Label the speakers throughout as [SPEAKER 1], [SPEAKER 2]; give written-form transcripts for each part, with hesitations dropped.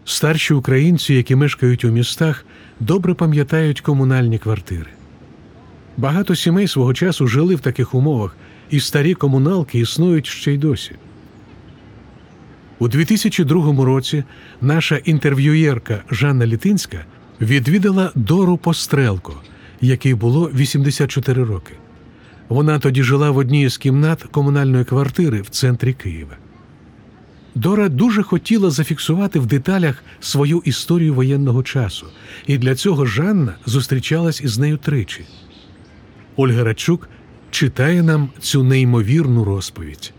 [SPEAKER 1] Старші українці, які мешкають у містах, добре пам'ятають комунальні квартири. Багато сімей свого часу жили в таких умовах, і старі комуналки існують ще й досі. У 2002 році наша інтерв'юєрка Жанна Літинська відвідала Дору Пострелко, якій було 84 роки. Вона тоді жила в одній із кімнат комунальної квартири в центрі Києва. Дора дуже хотіла зафіксувати в деталях свою історію воєнного часу, і для цього Жанна зустрічалась із нею тричі. Ольга Радчук читає нам цю неймовірну розповідь.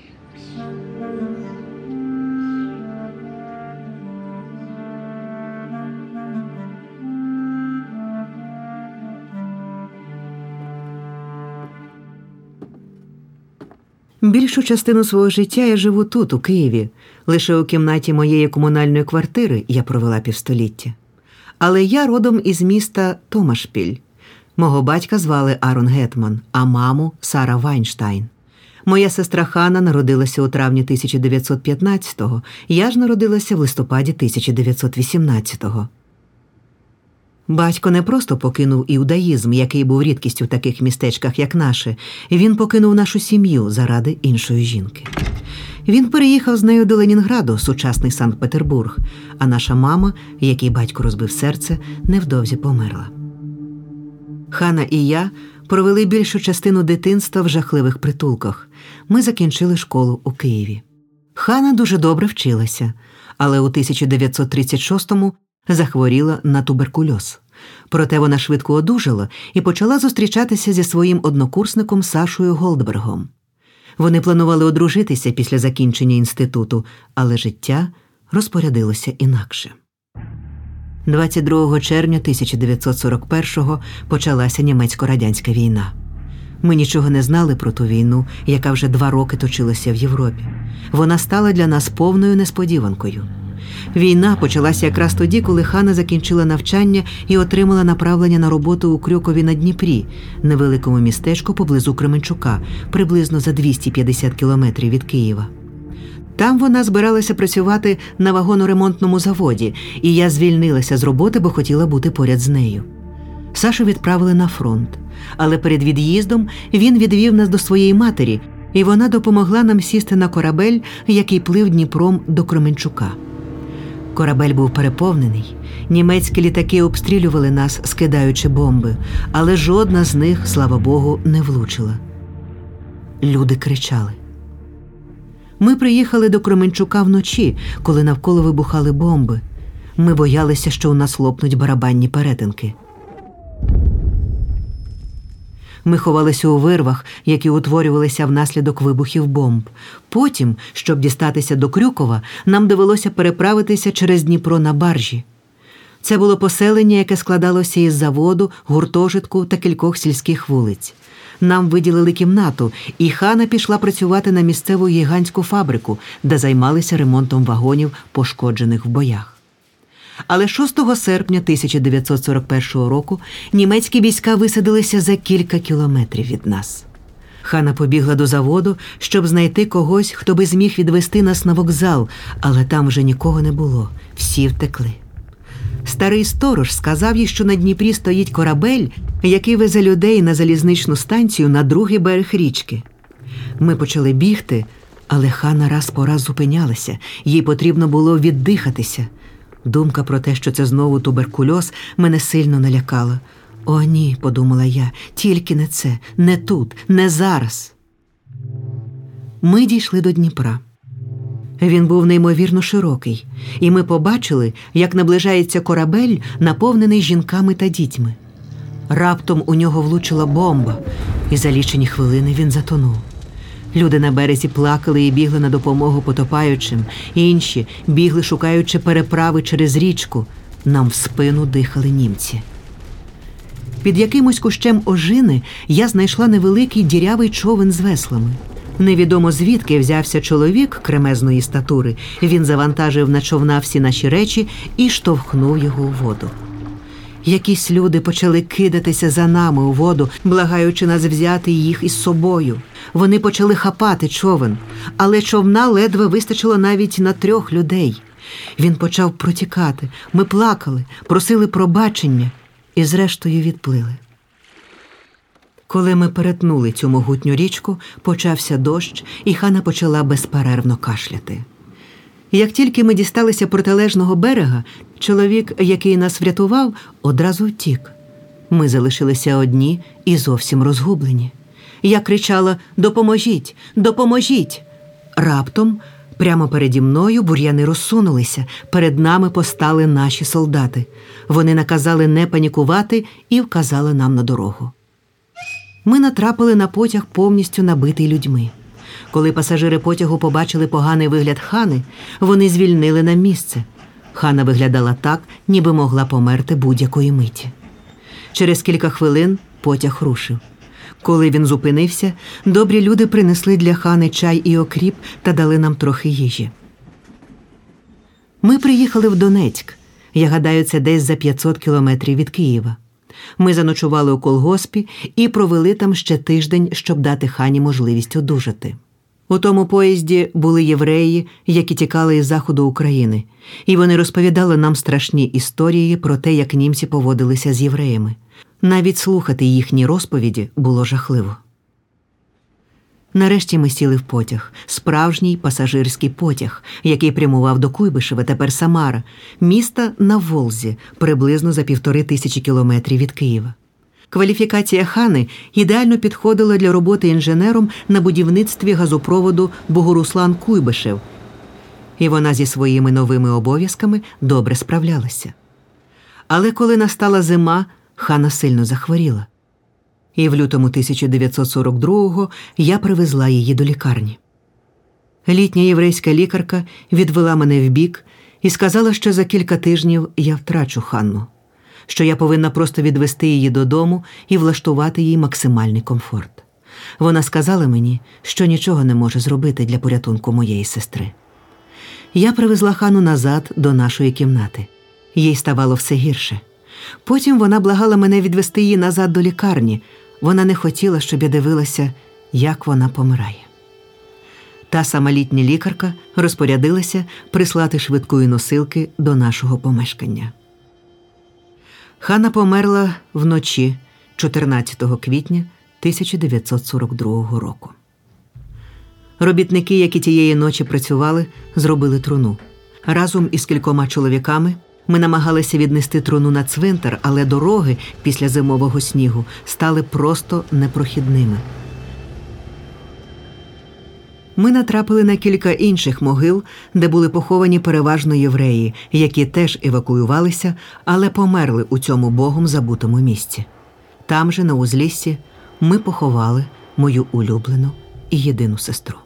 [SPEAKER 2] Більшу частину свого життя я живу тут, у Києві. Лише у кімнаті моєї комунальної квартири я провела півстоліття. Але я родом із міста Томашпіль. Мого батька звали Арон Гетман, а маму – Сара Вайнштайн. Моя сестра Ханна народилася у травні 1915-го, я ж народилася в листопаді 1918-го. Батько не просто покинув іудаїзм, який був рідкістю в таких містечках, як наше. Він покинув нашу сім'ю заради іншої жінки. Він переїхав з нею до Ленінграду, сучасний Санкт-Петербург, а наша мама, якій батько розбив серце, невдовзі померла. Ханна і я провели більшу частину дитинства в жахливих притулках. Ми закінчили школу у Києві. Ханна дуже добре вчилася, але у 1936-му захворіла на туберкульоз. Проте вона швидко одужала і почала зустрічатися зі своїм однокурсником Сашою Голдбергом. Вони планували одружитися після закінчення інституту, але життя розпорядилося інакше. 22 червня 1941-го почалася німецько-радянська війна. Ми нічого не знали про ту війну, яка вже 2 роки точилася в Європі. Вона стала для нас повною несподіванкою. Війна почалася якраз тоді, коли Ханна закінчила навчання і отримала направлення на роботу у Крюкові на Дніпрі, невеликому містечку поблизу Кременчука, приблизно за 250 кілометрів від Києва. Там вона збиралася працювати на вагоноремонтному заводі, і я звільнилася з роботи, бо хотіла бути поряд з нею. Сашу відправили на фронт, але перед від'їздом він відвів нас до своєї матері, і вона допомогла нам сісти на корабель, який плив Дніпром до Кременчука. Корабель був переповнений. Німецькі літаки обстрілювали нас, скидаючи бомби, але жодна з них, слава Богу, не влучила. Люди кричали. Ми приїхали до Кременчука вночі, коли навколо вибухали бомби. Ми боялися, що у нас лопнуть барабанні перетинки. Ми ховалися у вирвах, які утворювалися внаслідок вибухів бомб. Потім, щоб дістатися до Крюкова, нам довелося переправитися через Дніпро на баржі. Це було поселення, яке складалося із заводу, гуртожитку та кількох сільських вулиць. Нам виділили кімнату, і Ханна пішла працювати на місцеву гігантську фабрику, де займалися ремонтом вагонів, пошкоджених в боях. Але 6 серпня 1941 року німецькі війська висадилися за кілька кілометрів від нас. Ханна побігла до заводу, щоб знайти когось, хто би зміг відвести нас на вокзал, але там вже нікого не було, всі втекли. Старий сторож сказав їй, що на Дніпрі стоїть корабель, який везе людей на залізничну станцію на другий берег річки. Ми почали бігти, але Ханна раз по раз зупинялася, їй потрібно було віддихатися. Думка про те, що це знову туберкульоз, мене сильно налякала. «О, ні», – подумала я, – «тільки не це, не тут, не зараз». Ми дійшли до Дніпра. Він був неймовірно широкий, і ми побачили, як наближається корабель, наповнений жінками та дітьми. Раптом у нього влучила бомба, і за лічені хвилини він затонув. Люди на березі плакали і бігли на допомогу потопаючим, інші бігли, шукаючи переправи через річку. Нам в спину дихали німці. Під якимось кущем ожини я знайшла невеликий дірявий човен з веслами. Невідомо звідки взявся чоловік кремезної статури. Він завантажив на човна всі наші речі і штовхнув його у воду. Якісь люди почали кидатися за нами у воду, благаючи нас взяти їх із собою. Вони почали хапати човен, але човна ледве вистачило навіть на 3 людей. Він почав протікати. Ми плакали, просили пробачення і зрештою відплили. Коли ми перетнули цю могутню річку, почався дощ, і Хана почала безперервно кашляти. Як тільки ми дісталися протилежного берега, чоловік, який нас врятував, одразу втік. Ми залишилися одні і зовсім розгублені. Я кричала: «Допоможіть! Допоможіть!» Раптом прямо переді мною бур'яни розсунулися, перед нами постали наші солдати. Вони наказали не панікувати і вказали нам на дорогу. Ми натрапили на потяг, повністю набитий людьми. Коли пасажири потягу побачили поганий вигляд Хани, вони звільнили нам місце. Хана виглядала так, ніби могла померти будь-якої миті. Через кілька хвилин потяг рушив. Коли він зупинився, добрі люди принесли для Хани чай і окріп та дали нам трохи їжі. Ми приїхали в Донецьк. Я гадаю, це десь за 500 кілометрів від Києва. Ми заночували у колгоспі і провели там ще тиждень, щоб дати Хані можливість одужати. У тому поїзді були євреї, які тікали із заходу України, і вони розповідали нам страшні історії про те, як німці поводилися з євреями. Навіть слухати їхні розповіді було жахливо. Нарешті ми сіли в потяг, справжній пасажирський потяг, який прямував до Куйбишева, тепер Самара, міста на Волзі, приблизно за 1500 кілометрів від Києва. Кваліфікація Хани ідеально підходила для роботи інженером на будівництві газопроводу Богоруслан-Куйбишев, і вона зі своїми новими обов'язками добре справлялася. Але коли настала зима, Хана сильно захворіла. І в лютому 1942-го я привезла її до лікарні. Літня єврейська лікарка відвела мене вбік і сказала, що за кілька тижнів я втрачу Ханну, що я повинна просто відвести її додому і влаштувати їй максимальний комфорт. Вона сказала мені, що нічого не може зробити для порятунку моєї сестри. Я привезла Хану назад до нашої кімнати. Їй ставало все гірше. Потім вона благала мене відвести її назад до лікарні. Вона не хотіла, щоб я дивилася, як вона помирає. Та сама літня лікарка розпорядилася прислати швидкої носилки до нашого помешкання. Хана померла вночі 14 квітня 1942 року. Робітники, які тієї ночі працювали, зробили труну. Разом із кількома чоловіками ми намагалися віднести труну на цвинтар, але дороги після зимового снігу стали просто непрохідними. Ми натрапили на кілька інших могил, де були поховані переважно євреї, які теж евакуювалися, але померли у цьому Богом забутому місці. Там же, на узліссі, ми поховали мою улюблену і єдину сестру.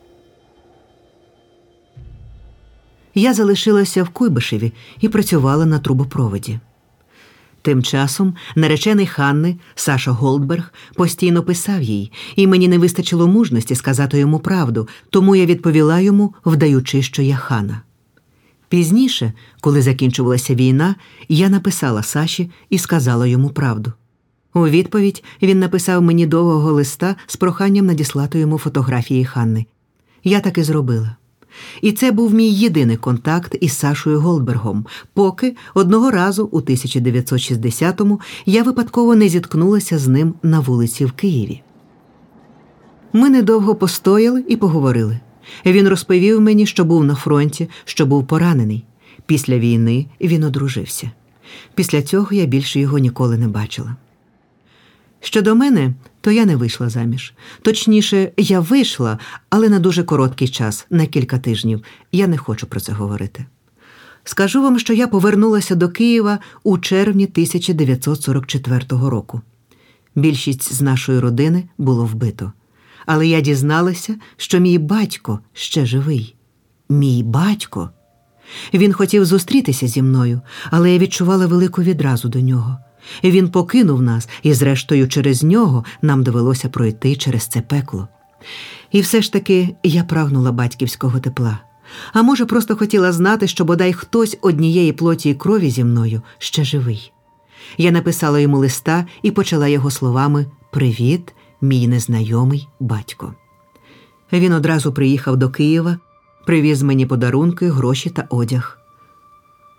[SPEAKER 2] Я залишилася в Куйбишеві і працювала на трубопроводі. Тим часом наречений Ханни, Саша Голдберг, постійно писав їй, і мені не вистачило мужності сказати йому правду, тому я відповіла йому, вдаючи, що я Хана. Пізніше, коли закінчувалася війна, я написала Саші і сказала йому правду. У відповідь він написав мені довгого листа з проханням надіслати йому фотографії Ханни. Я так і зробила. І це був мій єдиний контакт із Сашою Голдбергом, поки одного разу у 1960-му я випадково не зіткнулася з ним на вулиці в Києві. Ми недовго постояли і поговорили. Він розповів мені, що був на фронті, що був поранений. Після війни він одружився. Після цього я більше його ніколи не бачила. Щодо мене, то я не вийшла заміж. Точніше, я вийшла, але на дуже короткий час, на кілька тижнів. Я не хочу про це говорити. Скажу вам, що я повернулася до Києва у червні 1944 року. Більшість з нашої родини було вбито. Але я дізналася, що мій батько ще живий. Мій батько? Він хотів зустрітися зі мною, але я відчувала велику відразу до нього. Він покинув нас, і зрештою через нього нам довелося пройти через це пекло. І все ж таки я прагнула батьківського тепла. А може, просто хотіла знати, що бодай хтось однієї плоті і крові зі мною ще живий. Я написала йому листа і почала його словами «Привіт, мій незнайомий батько». Він одразу приїхав до Києва, привіз мені подарунки, гроші та одяг.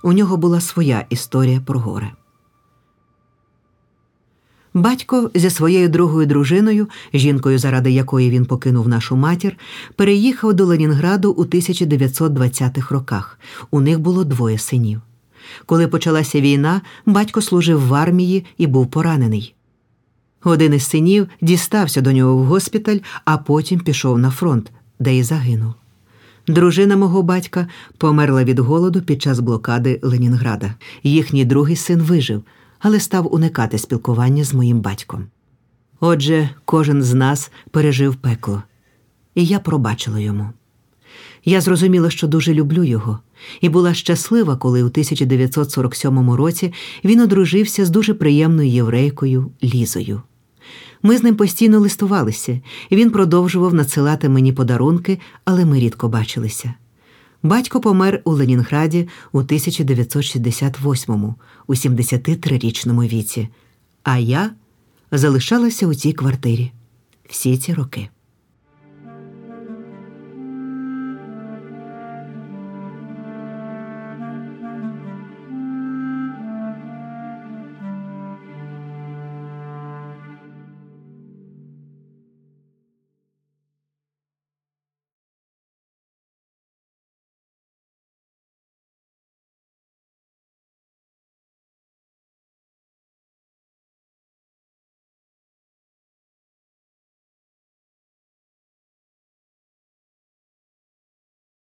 [SPEAKER 2] У нього була своя історія про горе. Батько зі своєю другою дружиною, жінкою, заради якої він покинув нашу матір, переїхав до Ленінграду у 1920-х роках. У них було 2 синів. Коли почалася війна, батько служив в армії і був поранений. Один із синів дістався до нього в госпіталь, а потім пішов на фронт, де й загинув. Дружина мого батька померла від голоду під час блокади Ленінграда. Їхній другий син вижив, але став уникати спілкування з моїм батьком. Отже, кожен з нас пережив пекло. І я пробачила йому. Я зрозуміла, що дуже люблю його, і була щаслива, коли у 1947 році він одружився з дуже приємною єврейкою Лізою. Ми з ним постійно листувалися, і він продовжував надсилати мені подарунки, але ми рідко бачилися. Батько помер у Ленінграді у 1968-му, у 73-річному віці, а я залишалася у цій квартирі всі ці роки.